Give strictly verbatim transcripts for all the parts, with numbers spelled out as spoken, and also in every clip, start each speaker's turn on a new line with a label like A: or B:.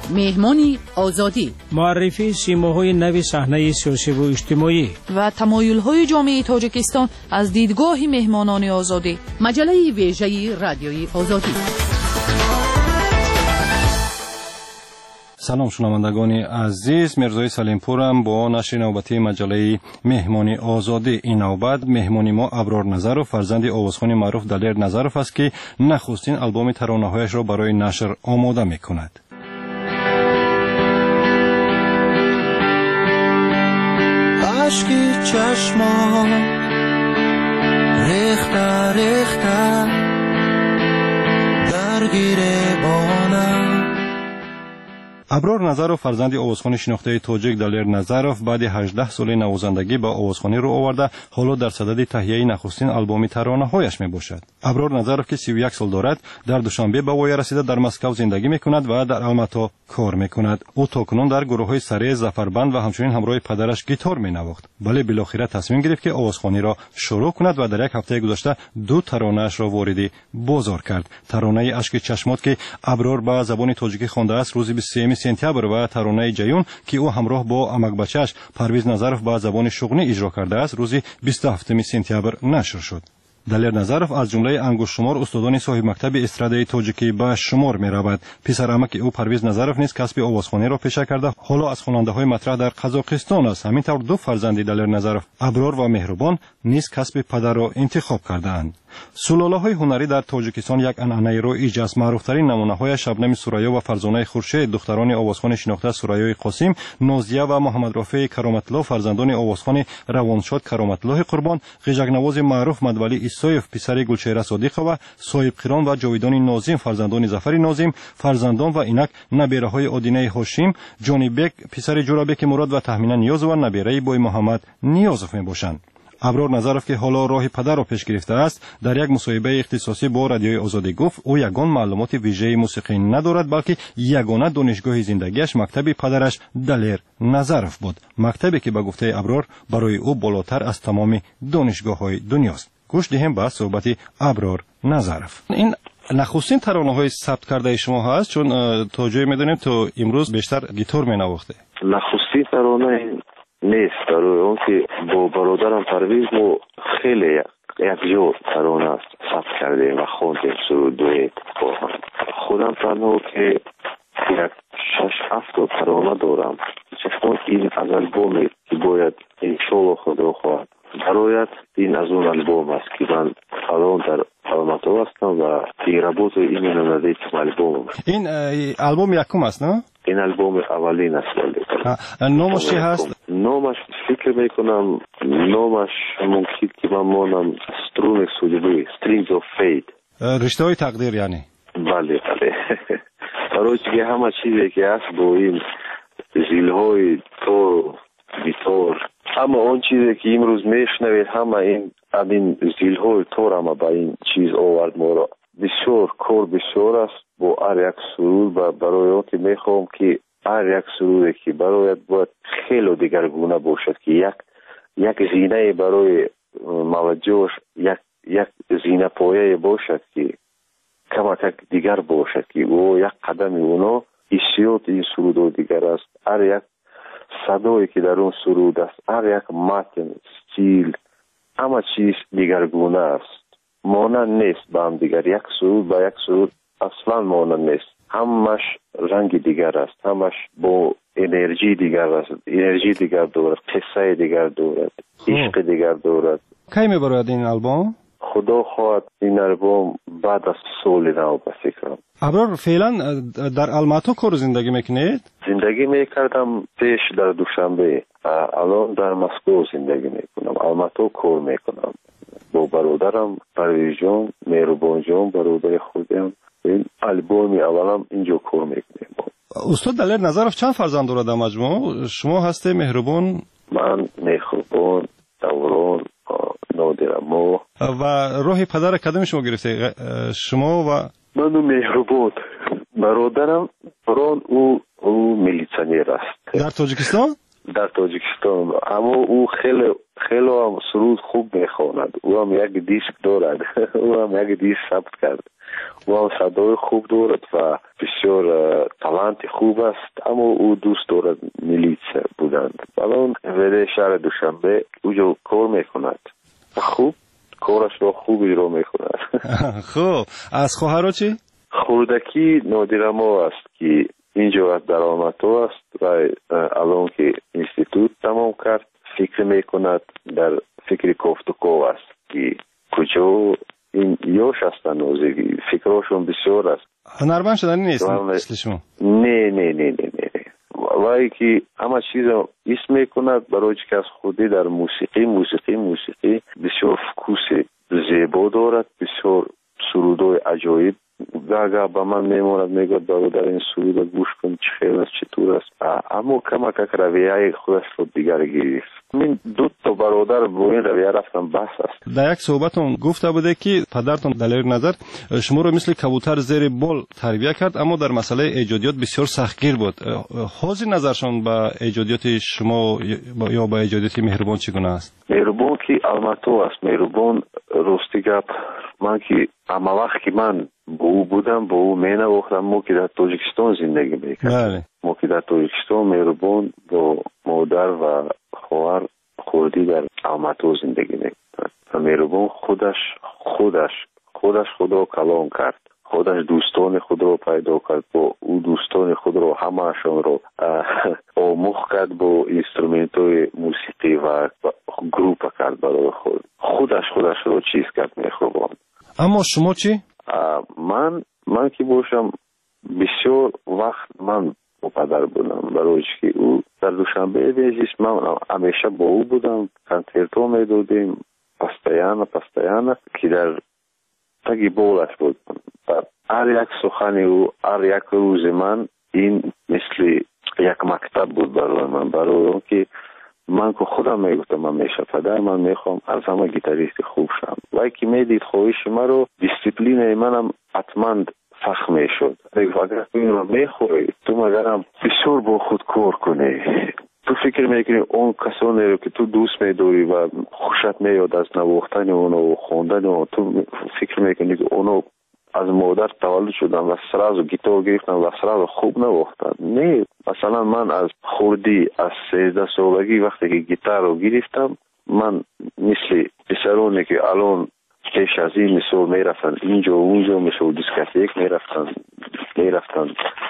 A: مهمانی آزادی،
B: معرفی سیماهای نوی صحنه سیاسی و اجتماعی
C: و تمایل‌های جامعه تاجیکستان از دیدگاه مهمانان آزادی.
A: مجله ویژه رادیوی آزادی.
D: سلام شنوندگان عزیز، مرزای سلیمپورم با نشر نوبتی مجله مهمانی آزادی. این نوبت مهمانی ما ابرار نظرов فرزند آوازخوان معروف دلیر نظرов است که نخستین آلبوم ترانه‌هایش را برای نشر آماده می‌کند.
E: عشقی چشمان ریخته ریخته درگیر بانم.
D: ابرار نظرов فرزند آوازخوان شناخته تاجیک دلیر نظرов بعد هجده سال نوازندگی با آوازخوانی رو آورده، حالا در صدد تهیه نخستین آلبوم ترانه‌هایش میباشد. ابرار نظرов که سی و یک سال دارد، در دوشنبه به وای رسیده در مسکو زندگی میکند و در الماتا کار میکند. او تاکنون در گروه‌های سره زفربند و همچنین همراه پدرش گیتار مینواخت. ولی بالاخره تصمیم گرفت که آوازخوانی را شروع کند و در یک هفته گذشته دو ترانه‌اش را وارد بازار کرد. ترانه اشک چشمات که ابرار به زبان تاجیکی خوانده است روز بیست و سوم سپتامبر و ترانه جیون که او همراه با امک بچه‌اش پرویز نظرов با زبان شغنی اجرا کرده است روز بیست و هفتم سپتامبر نشر شد. دلیر نظرов از جمله انگشت شمار استادان صاحب مکتب استرادای تاجیکی به شمار می رود. پسر عمک او پرویز نظرов نیز کسب آوازخوانی را پیشه کرده، حالا از خواننده های مطرح در قزاقستان است. همینطور دو فرزند دلیر نظرov ابرار و مهربان نیز کسب پدر را انتخاب کردند. سلاله های هنری در تاجیکستان یک عنعنه رایج است. معروفترین نمونه های شبنم سوریا و فرزانه خورشید دختران آوازخوان شناخته سوریای قاسم، نازیه و محمد رافع کرامت الله فرزندان آوازخوان روانشاد کرامت الله قربان، غیژک نواز معروف مدولی ایسایف پسر گلچهره صادقه و صاحب قران و جاویدان ناظم فرزندان ظفر ناظم، فرزندان و اینک نبیره های آدینه هاشم، جانی بک پسر جورابک مراد و تهمینه نیاز و نبیره بوی محمد نیازف میباشند. ابرار نظرov که حالا راه پدر را پیش گرفته است، در یک مصاحبه اختصاصی با رادیوی آزادی گفت او یگان معلومات ویژه موسیقی ندارد، بلکه یگانه دانشگاه زندگیش مکتب پدرش دلیر نظرov بود، مکتبی که به گفته ابرار برای او بالاتر از تمام دانشگاه‌های دنیاست. گوش دهیم به صحبت ابرار نظرov. این نخستین ترانه‌های ثبت کرده شما هست، چون تا جایی می‌دونیم تو امروز بیشتر گیتار می‌نواخته.
F: نخستین ترانه نیست، برای اون که با برادرم پرویز ما خیلی یک جور ترانه ثبت کردیم و خوندیم سرودوی با هم. خودم تنها که یک شش هفت ترانه دارم، چون این از البومی که باید انشالله خدا خواهد برایت این از اون البوم است که من الان در الماتا هستم و پیرابوت این نمیده که البوم
D: این البوم یکم است نه؟
F: این البوم اولین است.
D: نامش چی هست؟
F: نامش فکر میکنم نامش ممکن که من مانم سترون سولیبی Strings of Fate،
D: رشته های تقدیر یعنی.
F: بله بله. برای که همه چیزی که هست با این زیلهای تور گیتار، همه اون چیزی که امروز میشنوید همه این این زیلهای تور همه با این چیز آورد ما را. بسیار کار بسیار است با هر یک سرود و برای اون که میخوام که هر یک سرودی که برایت باید خیلی دیگرگونه باشد که یک یک زینه برای موجهش یک یک زینه پایه باشد که کمک دیگر باشد که او یک قدم اونا حسیات این سرود دیگر است. هر یک صدایی که در اون سرود است، هر یک متن، استیل، همه چیز دیگرگونه است، مانند نیست با هم دیگر. یک سرود با یک سرود اصلا مانند نیست، همش رنگ دیگر است، همش با انرژی دیگر است، انرژی دیگر دارد، قصه دیگر دارد، عشق دیگر دارد.
D: کی میبرد این آلبوم؟
F: خدا خواهد این آلبوم بعد از سال نو به فکرم.
D: ابرار فعلا در الماتا کار زندگی میکنید؟
F: زندگی میکردم پیش در دوشنبه، الان در مسکو زندگی میکنم. الماتا کار میکنم با برادرم پرویز جان، مهربان جان برادر خودم. این آلبوم اولم اینجا کار میکنیم.
D: استاد دلیر نظرov چند فرزند دارد در مجموع؟ شما هستی مهربان؟
F: من مهربان، دوران، نادرما.
D: و راه پدر کدام شما گرفته؟ شما و
F: من مهربان. برادرم بران او او میلیسیونر است
D: در تاجیکستان.
F: در تاجیکستان اما او خیلی خیلی هم سرود خوب میخواند. او هم یک دیسک دارد. او هم یک دیسک ثبت کرد. و صدای خوب دارد و بسیار تالانت خوب است، اما او دوست دارد میلیس بودند. الان ولی شهر دوشنبه اونجا کار میکند، خوب کارش را خوب اجرا میکند.
D: خب از خواهرها چی؟
F: خوردکی نادرما است که اینجا در آماتو است و الان که اینستیتوت تمام کرد فکر میکند، در فکر کوفتکو است که کجا این یوش هستن نوزگی، فکرشون بسیار است.
D: هنرمند شدنی نیست مثل شما؟
F: نه نه نه نه نه وای که همه چیز اسم میکند برای که از خودی در موسیقی موسیقی موسیقی بسیار فکوس زیبا دارد، بسیار سرودای عجایب گاگا با من میموند، میگوید برادر این سرود گوش کن چه خیلی است چطور است، اما کمک رویه خودش رو دیگر گرفت. من دو تا برادر با این رویه رفتم بحث است.
D: در یک صحبتون گفته بوده که پدرتون دلایل نظر شما رو مثل کبوتر زیر بال تربیت کرد، اما در مسئله ایجادیات بسیار سختگیر بود. حاضر نظرشون با ایجادیات شما یا با ایجادیات مهربان چگونه است؟
F: مهربان که الماتو است، مهربان راستی گپ من که اما وقت که من با او بودم با او مینه وقتم ما که در تاجیکستان زندگی میکردم، ما که در تاجیکستان مهربان با مادر و خواهر خوردی در الماتو زندگی میکردم و مهربان خودش خودش خودش خدا کلام کرد، خودش دوستان خود رو پیدا کرد، با او دوستان خود رو همهشون رو آموخت کرد با اینسترومنت های موسیقی و گروپ کرد برای خود، خودش خودش رو چیز کرد مهربان.
D: اما شما چی؟
F: من من که باشم بسیار وقت من با پدر بودم، برای که او در دوشنبه بیزیش من همیشه با او بودم، کنسرتو میدادیم پستیانه پستیانه که در تگی بولش بود و هر یک سخن او هر یک روز من این مثل یک مکتب بود برای من، برای اون که من که خودم میگفتم من میشه پدر من میخوام از همه گیتاریست خوب شم و که میدید خواهش من رو دیسیپلین منم حتما فخم میشد. اگر تو این رو میخوری تو مگرم بسیار با خود کار کنی، تو فکر میکنی اون کسانی رو که تو دوست میداری و خوشت میاد از نواختن اونو و خوندن اونو، تو فکر میکنی که اونو از مادر تولد شدن و سراز گیتار گرفتن و سراز خوب نواختن. نه، مثلا من از خوردی از سیزده سالگی وقتی که گیتار رو گرفتم، من مثل پسرانی که الان پیش از این مثل میرفتن اینجا و اونجا مثل دیسکتیک میرفتن میرفتن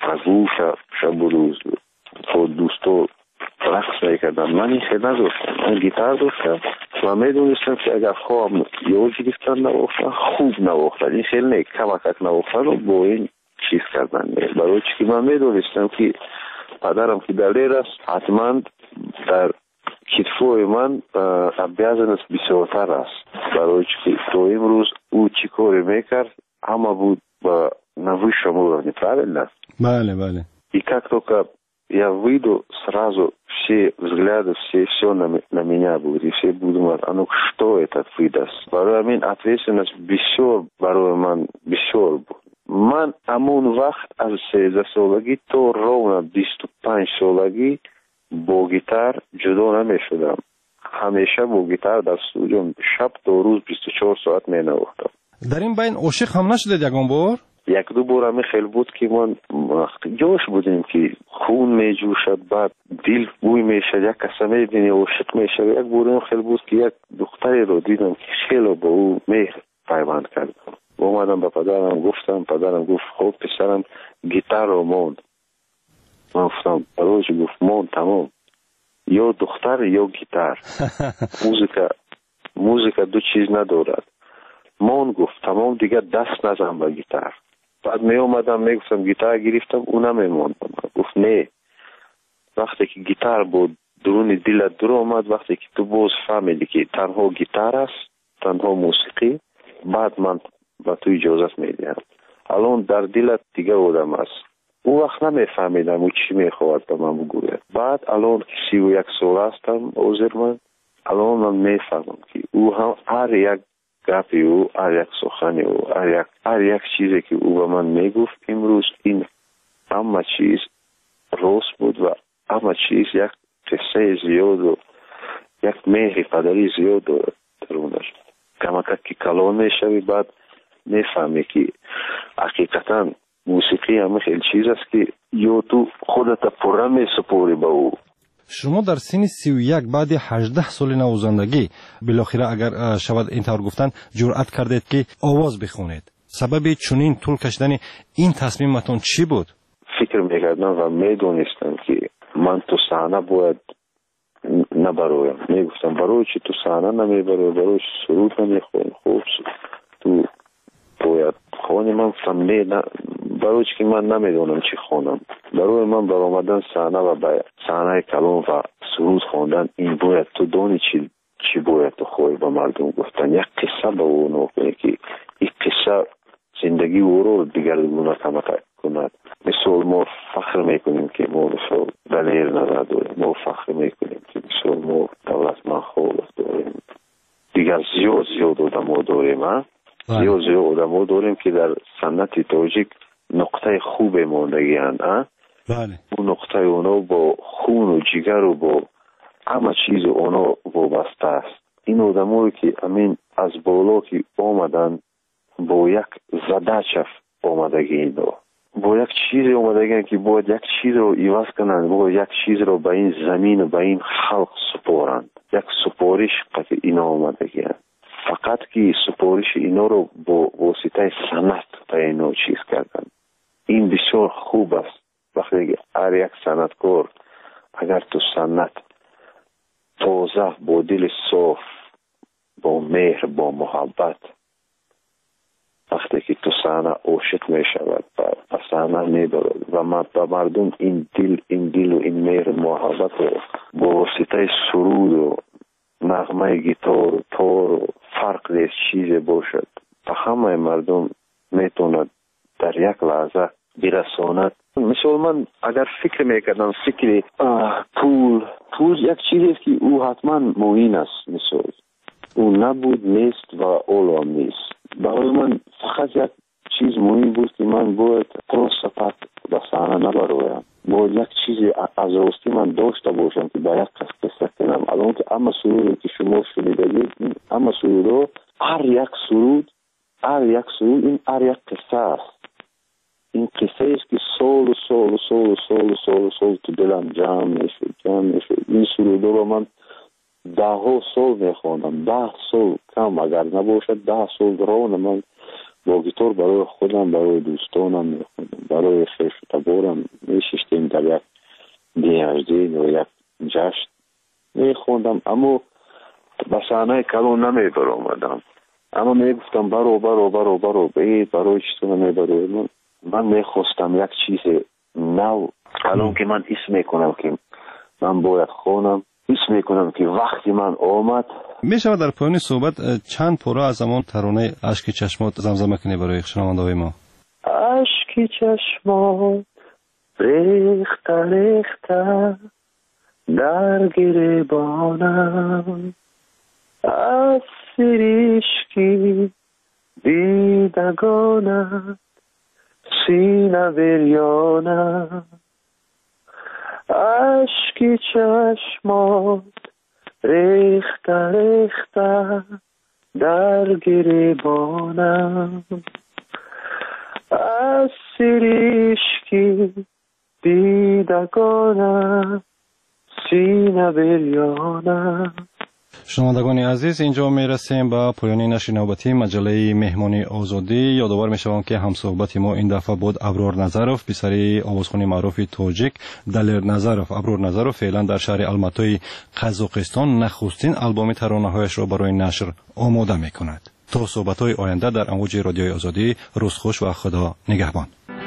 F: و شب و روز با دوستو رقص میکردن، من این خیلی نداشتم، من گیتار داشتم و میدونستم که اگر خواهم یاد گرفتن نواختن خوب نواختن، این خیلی نه کمکک نواختن رو با این چیز کردن، برای چی که من میدونستم که پدرم که دلیر است حتما در کتفوی من بیازنست بسیارتر است، برای چی که تو امروز او چی کاری میکرد همه بود با نوی شما правильно?
D: Бale, бale.
F: И как только я выйду, сразу все взгляды, все, все на, на меня будут, и все будут думать, а ну что это выдаст? Барой мен ответственность бисёр, барой ман бисёр буд. Ман амон вақт аз сездах солаги то ровно бисту панҷ солаги бо гитар ҷудо намешудам. ҳамеша бо гитар дар студио шаб то рӯз бисту чор соат менавохтам.
D: дар ин байн ошиқ ҳам нашудед ягон бор?
F: یک دو بار همی خیلی بود که من جوش بودیم که خون می جوشد، بعد دل بوی می شد، یک کسا می بینی عاشق می شد. یک بار هم خیلی بود که یک دختری رو دیدم که خیلی با او مهر پیوند کردم. اومدم به پدرم گفتم، پدرم گفت خب پسرم گیتار رو موند. من گفتم برایش گفت موند تمام، یا دختر یا گیتار. موزیکا موزیکا دو چیز ندارد. موند گفت تمام دیگه دست نزن به گیتار. بعد می اومدم می گفتم گیتار گرفتم اونم میموندم. گفت نه، وقتی که گیتار بود درون دلت در اومد، وقتی که تو باز فهمیدی که تنها گیتار است، تنها موسیقی، بعد من با تو اجازت میدم. الان در دلت دیگه آدم است. او وقت نمیفهمیدم او چی میخواد به من بگوید. بعد الان که سی و یک سال هستم عذر من، الان من میفهمم که او هم هر یک گپی او، هر یک سخنی او، هر یک هر یک چیزی که او به من میگفت امروز این همه چیز راست بود و همه چیز یک قصه زیاد و یک مهر پدری زیاد درونش. کمکت که کلان میشوی، بعد میفهمی که حقیقتا موسیقی هم خیلی چیز است که یا تو خودت پره میسپوری به او.
D: شما در سن سی و یک بعد هجده سال نوازندگی بالاخره اگر شود اینطور گفتن جرأت کردید که آواز بخونید. سبب چنین طول کشیدن این تصمیمتون چی بود؟
F: فکر میکردم و میدونستم که من تو صحنه باید نبرویم. میگفتم برای چی تو صحنه نمیبروی، برای چی سرود نمیخونی، خوب تو باید خونی. من گفتم نه، برای چی که من نمیدونم چی خونم. برای من بر آمدن صحنه و به صحنه کلام و سرود خوندن این باید تو دونی چی چی باید تو خوی به مردم گفتن. یک قصه به او نکنی که این قصه زندگی او رو دیگرگونه کند. مثل ما فخر میکنیم که ما مثل دلیر نظر داریم، ما فخر میکنیم که مثل ما دولتمند خوب داریم، دیگر زیاد زیاد آدم داریم ها؟ زیاد زیاد آدم داریم که در سنت تاجیک نقطه خوب ماندگی هست.
D: بله.
F: اون نقطه اونا با خون و جگر و با همه چیز اونا وابسته است. این آدمایی که امین از بالا که آمدن با یک زده چف آمدگی اینا، با یک چیز آمدگی که باید یک چیز رو ایواز کنند، باید یک چیز رو به این زمین و به این خلق سپارند. یک سپارش قطع اینا آمدگی هست. فقط که سپارش اینا رو با واسطه سنت تا اینا چیز کردن. این بسیار خوب است. وقتی هر یک سنتکار اگر تو سنت تازه با دل صاف، با مهر، با محبت، وقتی که تو صحنه عاشق می شود و صحنه می برد و مردم این دل این دل و این مهر محبت رو با واسطه سرود و نغمه گیتار و تار و فرق دیز چیز باشد تا همه مردم میتوند در یک لحظه برساند. مثل من اگر فکر میکردم فکر پول پول یک چیزی است که او حتما معین است. مثل او نبود نیست و اولو نیست. برای من فقط یک چیز مهم بود که من باید قرص سپت به صحنه نبرویم. باید یک چیزی از راستی من داشته باشم که با یک قصه کنم. الان که اما سرودی که شما شنیدید، اما سرود هر یک سرود هر یک سرود این هر یک قصه است. این قصه است که سال و سال و سال و سال و سال و سال تو دلم جمع میشد جمع میشد. این سرود رو من ده ها سال میخواندم، ده سال کم اگر نباشد ده سال ران من با گیتار برای خودم، برای دوستانم میخوندم، برای خیش و تبارم میششتیم در یک دیهجدین و یک جشن میخوندم. اما به صحنه کلان نمیبر آمدم. اما میگفتم برو برو برو برو بید برای چیزو نمیبرو. من, من میخواستم یک چیز نو. الان که من اسم میکنم که من باید خونم، اسم میکنم که وقتی من آمد.
D: میشود در پایان صحبت چند پاره از همون ترانه اشک چشمات زمزمه کنی برای شنونده های ما؟
F: اشک چشمات ریخته ریخته در گریبانم، از سریشکی دیدگانم سینه بریانم. اشکی چشمات ریخته ریخته در گریبانم، از سریشکی دیدگانم سینه بریانم.
D: شنوندگان عزیز، اینجا می رسیم به پایان نشر نوبتی مجله مهمانی آزادی. یادآور می شوم که همصحبت ما این دفعه بود ابرار نظروف، پسر آوازخوان معروف تاجیک دلیر نظروف. ابرار نظروف فعلا در شهر الماتای قزاقستان نخستین البوم ترانه‌هایش را برای نشر آماده می کند. تا صحبت‌های آینده در امواج رادیوی آزادی، روز خوش و خدا نگهبان.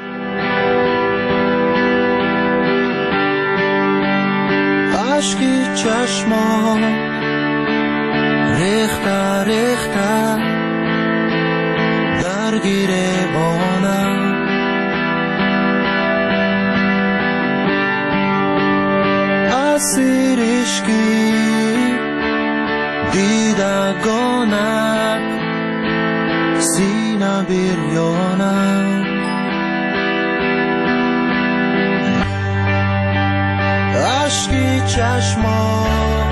E: اشکی چشمان ریخته ریخته در گریبانم، از سریشکی دیدگانت سینه بریانم. اشکی چشمان